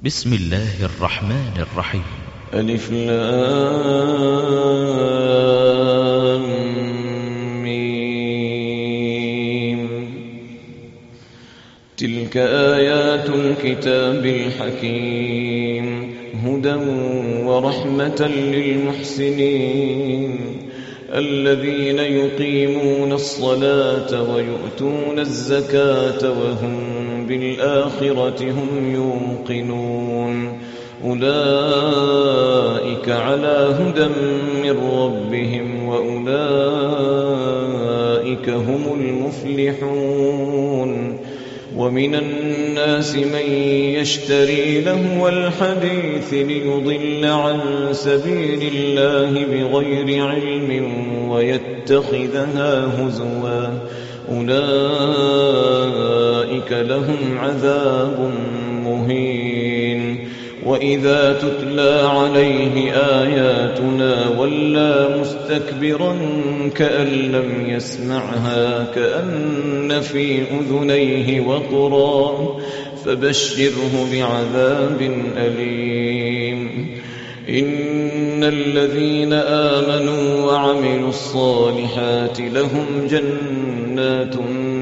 بسم الله الرحمن الرحيم. ألف لام ميم. تلك آيات الكتاب الحكيم هدى ورحمة للمحسنين الذين يقيمون الصلاة ويؤتون الزكاة وهم بالآخرة هم يوقنون أولئك على هدى من ربهم وأولئك هم المفلحون. ومن الناس من يشتري لهو الحديث ليضل عن سبيل الله بغير علم ويتخذها هزوا أولئك لهم عذاب مهين. وإذا تتلى عليه آياتنا ولى مستكبرا كأن لم يسمعها كأن في أذنيه وقرا فبشره بعذاب أليم. إن الذين آمنوا وعملوا الصالحات لهم جنات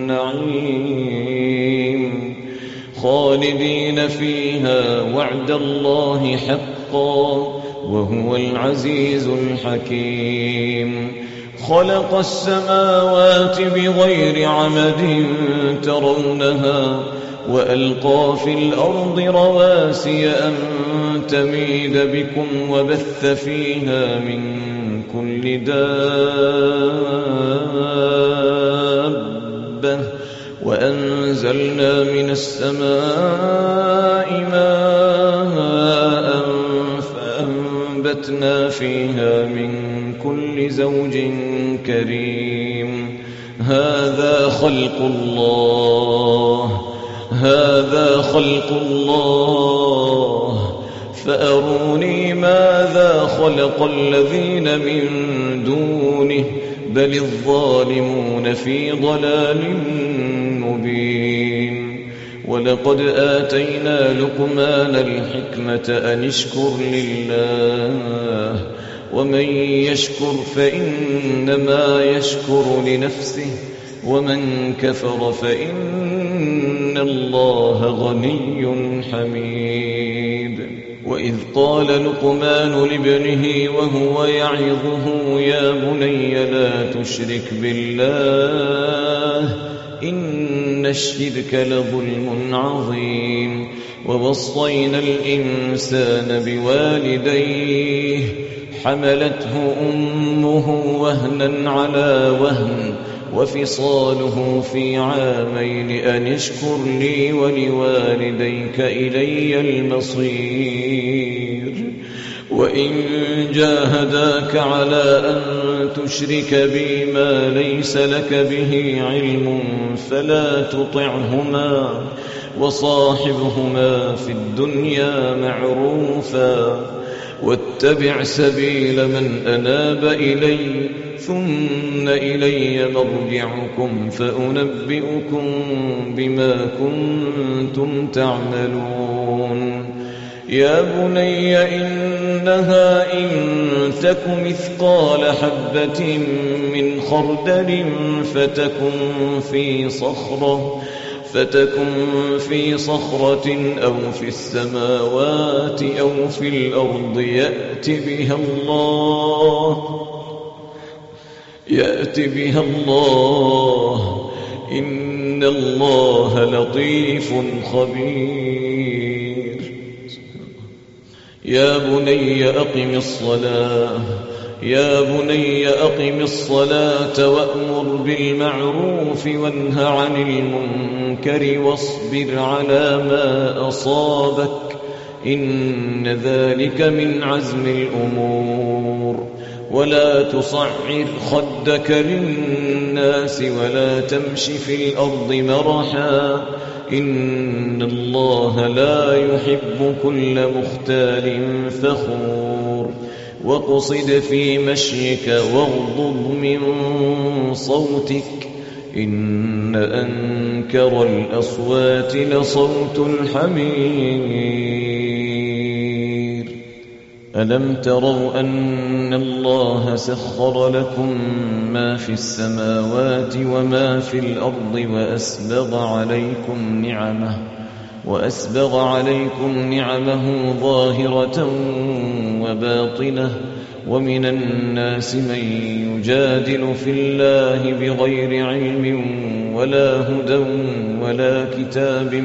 النعيم خالدين فيها وعد الله حقا وهو العزيز الحكيم. خلق السماوات بغير عمد ترونها وألقى في الأرض رواسي أن تميد بكم وبث فيها من كل دابة وأنزلنا من السماء ماء فأنبتنا فيها من كل زوج كريم. هذا خلق الله فأروني ماذا خلق الذين من دونه بل الظالمون في ضلال مبين. ولقد آتينا لقمان الحكمة أن اشكر لله ومن يشكر فإنما يشكر لنفسه ومن كفر فإن الله غني حميد. وإذ قال لقمان لابنه وهو يعظه يا بني لا تشرك بالله إن الشرك لظلم عظيم. ووصينا الإنسان بوالديه حملته أمه وهنا على وهن وفصاله في عامين أن اشكر لي ولوالديك إلي المصير. وإن جاهداك على أن تشرك بي ما ليس لك به علم فلا تطعهما وصاحبهما في الدنيا معروفا واتبع سبيل من أناب إلي ثم إلي مرجعكم فأنبئكم بما كنتم تعملون. يا بني إنها إن تك مثقال حبة من خردل فتكن في صخرة أو في السماوات أو في الأرض يأتي بها الله إن الله لطيف خبير. يا بني أقم الصلاة وأمر بالمعروف وانه عن المنكر واصبر على ما أصابك إن ذلك من عزم الأمور. ولا تصعر خدك للناس ولا تمش في الأرض مرحا إن الله لا يحب كل مختال فخور. واقصد في مشيك واغضض من صوتك إن أنكر الأصوات لصوت الحمير. ألم تروا أن الله سخر لكم ما في السماوات وما في الأرض وأسبغ عليكم نعمه ظاهرة وباطنة ومن الناس من يجادل في الله بغير علم ولا هدى ولا كتاب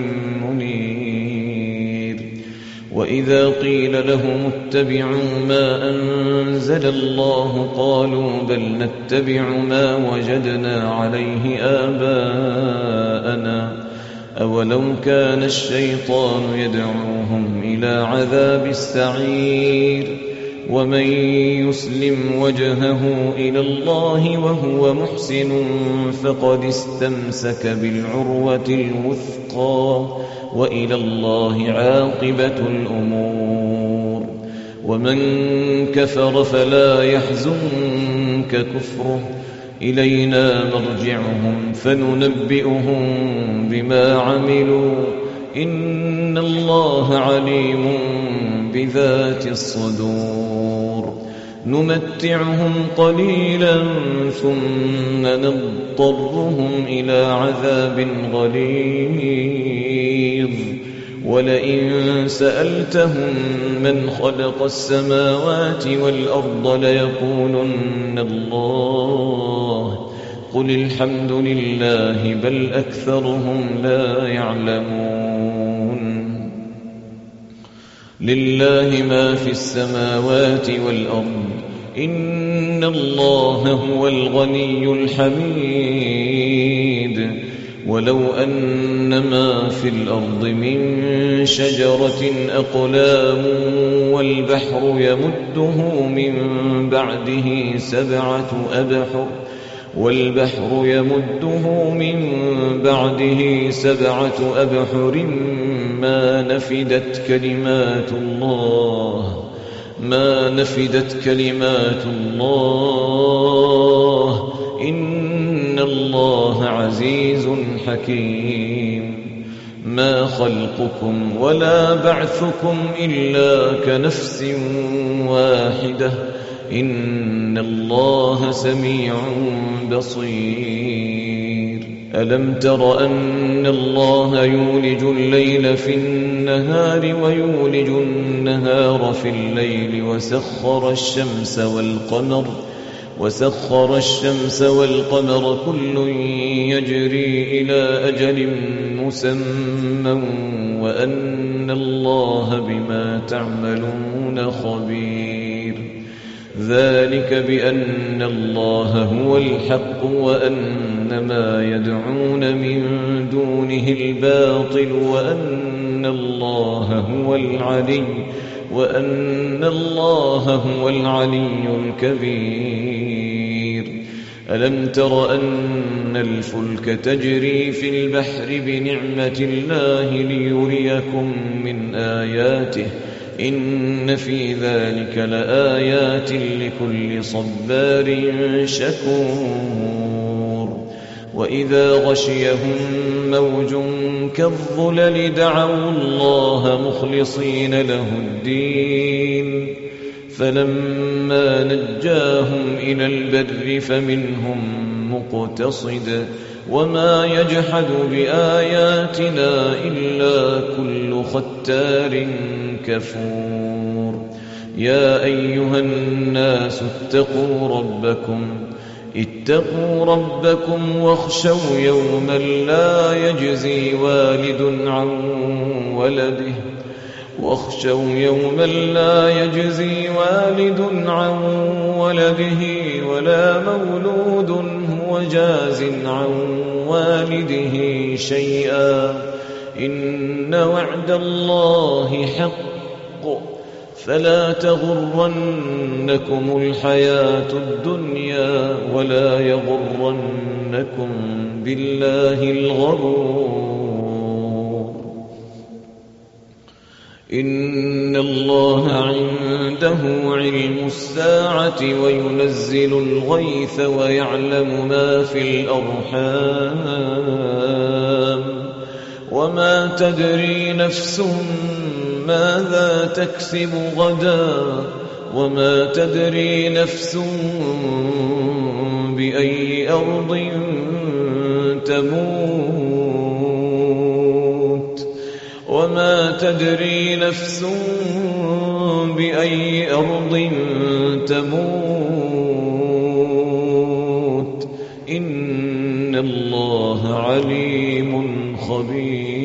منير وإذا قيل لهم اتبعوا ما أنزل الله قالوا بل نتبع ما وجدنا عليه آباءنا أولو كان الشيطان يدعوهم إلى عذاب السعير ومن يسلم وجهه إلى الله وهو محسن فقد استمسك بالعروة الوثقى وإلى الله عاقبة الأمور ومن كفر فلا يحزنك كفره إلينا مرجعهم فننبئهم بما عملوا إن الله عليم بذات الصدور نمتعهم قليلا ثم نضطرهم إلى عذاب غليظ ولئن سألتهم من خلق السماوات والأرض ليقولن الله قل الحمد لله بل أكثرهم لا يعلمون لله ما في السماوات والأرض إن الله هو الغني الحميد ولو أن ما في الأرض من شجرة أقلام والبحر يمده من بعده سبعة أبحر ما نفدت كلمات الله إن الله عزيز حكيم ما خلقكم ولا بعثكم إلا كنفس واحدة إن الله سميع بصير ألم تر أن الله يولج الليل في النهار ويولج النهار في الليل وسخر الشمس والقمر كل يجري إلى أجل مسمى وأن الله بما تعملون خبير ذلك بأن الله هو الحق وأن ما يدعون من دونه الباطل وأن الله هو العلي الكبير ألم تر أن الفلك تجري في البحر بنعمة الله ليريكم من آياته إن في ذلك لآيات لكل صبار شكور وإذا غشيهم موج كالظلل دعوا الله مخلصين له الدين فلما نجاهم إلى البر فمنهم مقتصد وما يجحد بآياتنا إلا كل ختار كفور يا أيها الناس اتقوا ربكم واخشوا يوما لا يجزي والد عن ولده ولا مولود هو جاز عن والده شيئا إن وعد الله حق فلا تغرنكم الحياة الدنيا ولا يغرنكم بالله الغرور إن الله عنده علم الساعة وينزل الغيث ويعلم ما في الأرحام وما تدري نفس ماذا تكسب غدا وما تدري نفس بأي أرض تموت وما تدري نفس بأي أرض تموت إن الله عليم خبير